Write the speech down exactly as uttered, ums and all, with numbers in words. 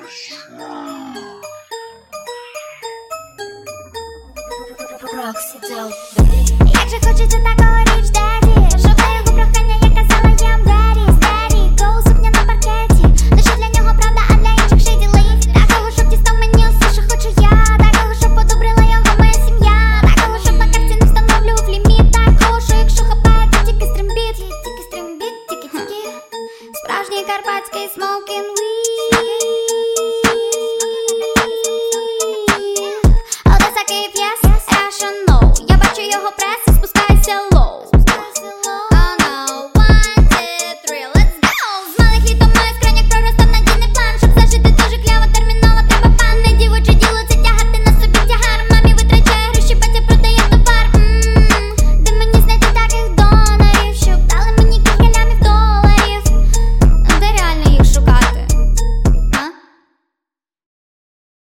Як же хочеться такого річ, деді, щоб на його прохання я казала їм деді.